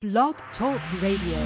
Blog Talk Radio.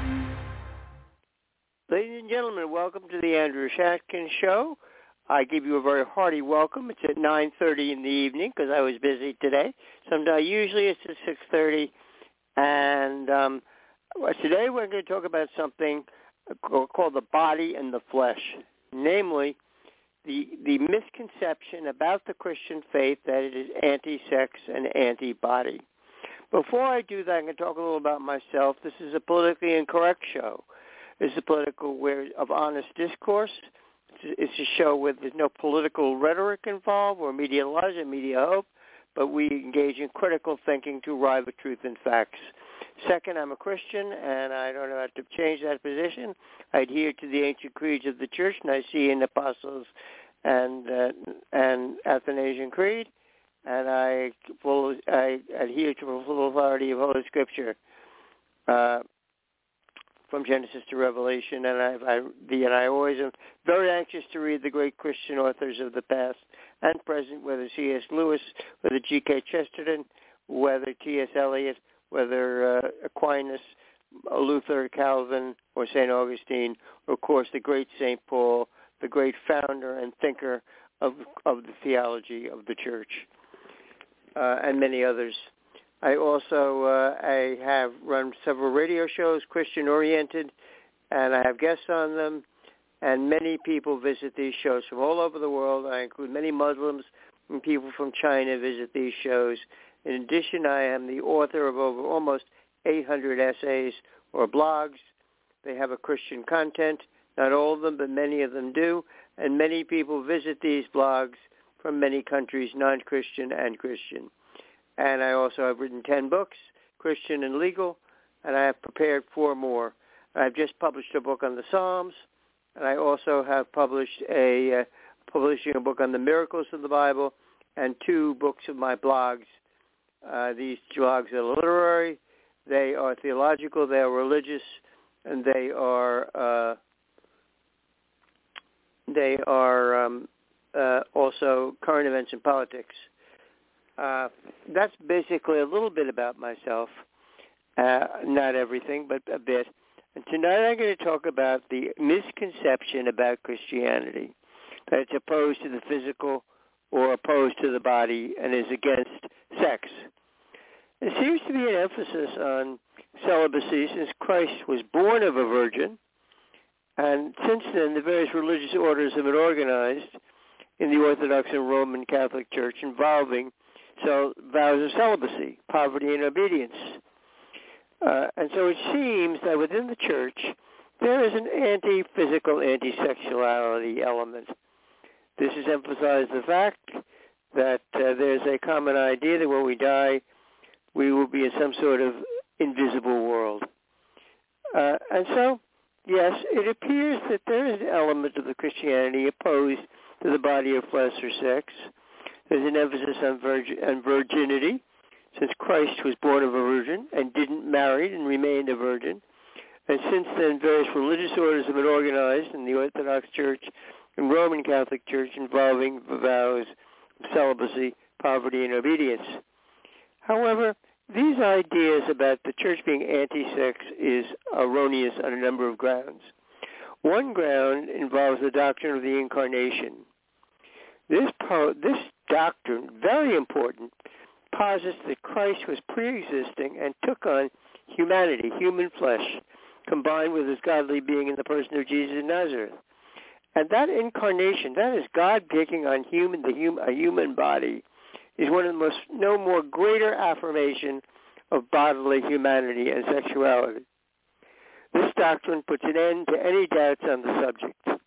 Ladies and gentlemen, welcome to the Andrew Shatkin Show. I give you a very hearty welcome. It's at 9:30 in the evening because I was busy today. Usually it's at 6:30. And today we're going to talk about something called the body and the flesh, namely the misconception about the Christian faith that it is anti-sex and anti-body. Before I do that, I'm going to talk a little about myself. This is a politically incorrect show. It's a political of honest discourse. It's a show where there's no political rhetoric involved or media lies or media hope, but we engage in critical thinking to arrive at truth and facts. Second, I'm a Christian, and I don't know how to change that position. I adhere to the ancient creeds of the Church, Nicene, Apostles, and Athanasian Creed, and I adhere to the full authority of Holy Scripture from Genesis to Revelation, and I always am very anxious to read the great Christian authors of the past and present, whether C.S. Lewis, whether G.K. Chesterton, whether T.S. Eliot, whether Aquinas, Luther, Calvin, or St. Augustine, or of course the great St. Paul, the great founder and thinker of the theology of the Church, and many others. I also I have run several radio shows, Christian-oriented, and I have guests on them, and many people visit these shows from all over the world. I include many Muslims and people from China visit these shows. In addition, I am the author of over almost 800 essays or blogs. They have a Christian content. Not all of them, but many of them do. And many people visit these blogs from many countries, non-Christian and Christian. And I also have written 10 books, Christian and legal, and I have prepared 4 more. I've just published a book on the Psalms, and I also have published publishing a book on the miracles of the Bible and 2 books of my blogs. These blogs are literary, they are theological, they are religious, and they are also current events and politics. That's basically a little bit about myself, not everything, but a bit. And tonight I'm going to talk about the misconception about Christianity, that it's opposed to the physical or opposed to the body and is against sex. There seems to be an emphasis on celibacy since Christ was born of a virgin, and since then the various religious orders have been organized in the Orthodox and Roman Catholic Church involving vows of celibacy, poverty, and obedience. And so it seems that within the church, there is an anti-physical, anti-sexuality element. This has emphasized the fact that there's a common idea that when we die, we will be in some sort of invisible world. And so, yes, it appears that there is an element of the Christianity opposed to the body of flesh or sex. There's an emphasis on virginity, since Christ was born of a virgin and didn't marry and remained a virgin. And since then, various religious orders have been organized in the Orthodox Church and Roman Catholic Church involving the vows of celibacy, poverty, and obedience. However, these ideas about the church being anti-sex is erroneous on a number of grounds. One ground involves the doctrine of the incarnation. This doctrine, very important, posits that Christ was pre-existing and took on humanity, human flesh, combined with his godly being in the person of Jesus of Nazareth. And that incarnation, that is God taking on a human body, is one of the no more greater affirmation of bodily humanity and sexuality. This doctrine puts an end to any doubts on the subject.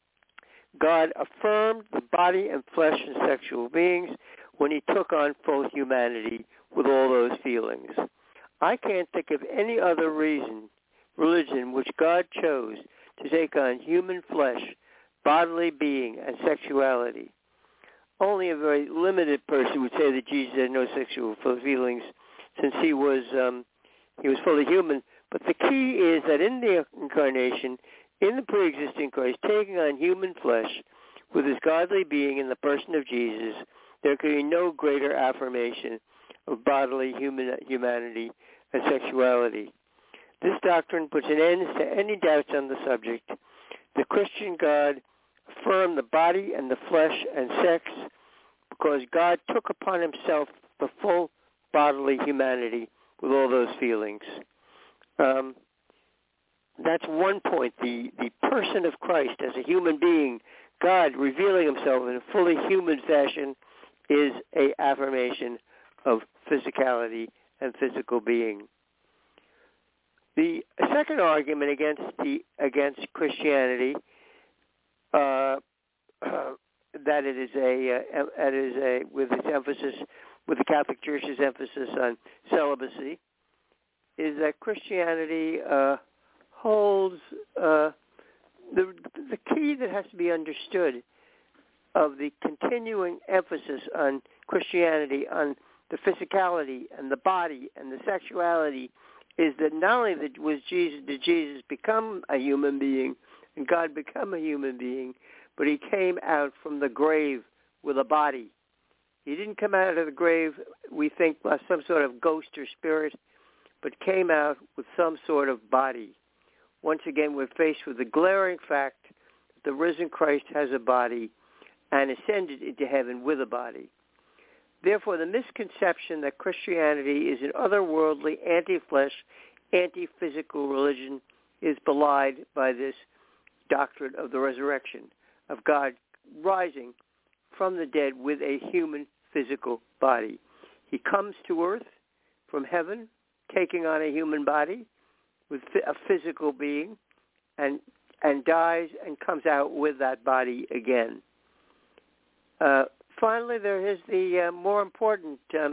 God affirmed the body and flesh and sexual beings when he took on full humanity with all those feelings. I can't think of any other religion which God chose to take on human flesh, bodily being, and sexuality. Only a very limited person would say that Jesus had no sexual feelings, since he was fully human. But the key is that in the incarnation, in the pre-existing Christ, taking on human flesh with his godly being in the person of Jesus, there could be no greater affirmation of bodily humanity and sexuality. This doctrine puts an end to any doubts on the subject. The Christian God affirmed the body and the flesh and sex because God took upon himself the full bodily humanity with all those feelings. That's one point. The person of Christ as a human being, God revealing himself in a fully human fashion, is an affirmation of physicality and physical being. The second argument against Christianity, that it is with its emphasis, with the Catholic Church's emphasis on celibacy, is that Christianity holds the key that has to be understood of the continuing emphasis on Christianity, on the physicality and the body and the sexuality, is that not only did Jesus become a human being and God become a human being, but he came out from the grave with a body. He didn't come out of the grave, we think, by some sort of ghost or spirit, but came out with some sort of body. Once again, we're faced with the glaring fact that the risen Christ has a body and ascended into heaven with a body. Therefore, the misconception that Christianity is an otherworldly, anti-flesh, anti-physical religion is belied by this doctrine of the resurrection, of God rising from the dead with a human physical body. He comes to earth from heaven, taking on a human body with a physical being, and dies and comes out with that body again. Finally, there is the more important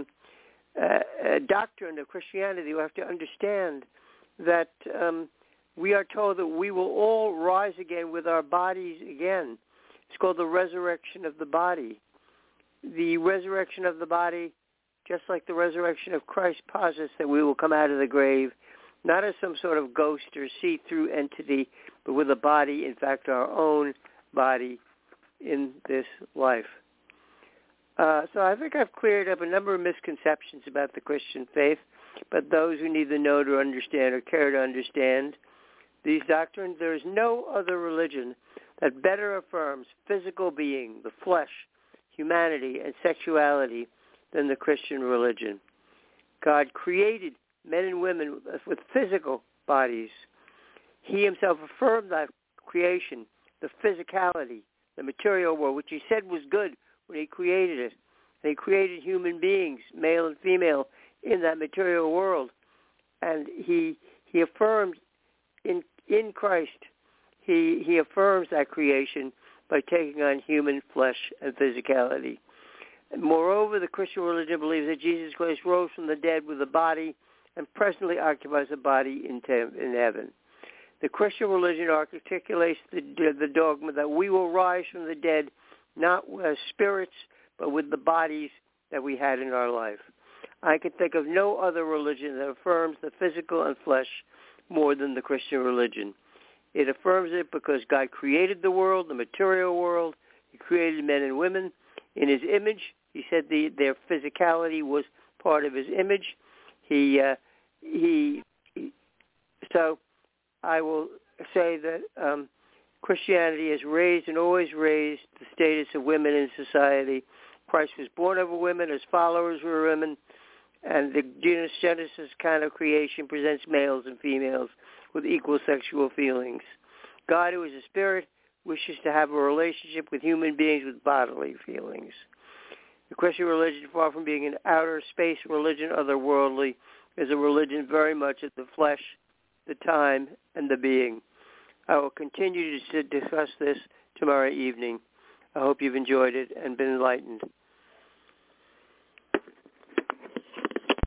doctrine of Christianity. You have to understand that we are told that we will all rise again with our bodies again. It's called the resurrection of the body. The resurrection of the body, just like the resurrection of Christ, posits that we will come out of the grave, not as some sort of ghost or see-through entity, but with a body, in fact, our own body in this life. So I think I've cleared up a number of misconceptions about the Christian faith, but those who neither know to understand or care to understand these doctrines, there is no other religion that better affirms physical being, the flesh, humanity, and sexuality than the Christian religion. God created men and women with physical bodies. He himself affirmed that creation, the physicality, the material world, which he said was good when he created it. And he created human beings, male and female, in that material world. And he affirmed in Christ, he affirms that creation by taking on human flesh and physicality. And moreover, the Christian religion believes that Jesus Christ rose from the dead with a body and presently occupies a body in heaven. The Christian religion articulates the dogma that we will rise from the dead not as spirits, but with the bodies that we had in our life. I can think of no other religion that affirms the physical and flesh more than the Christian religion. It affirms it because God created the world, the material world. He created men and women in his image. He said their physicality was part of his image. So I will say that Christianity has raised and always raised the status of women in society. Christ was born of a woman. His followers were women. And the Genesis kind of creation presents males and females with equal sexual feelings. God, who is a spirit, wishes to have a relationship with human beings with bodily feelings. The Christian religion, far from being an outer space religion, otherworldly, is a religion very much of the flesh, the time, and the being. I will continue to discuss this tomorrow evening. I hope you've enjoyed it and been enlightened.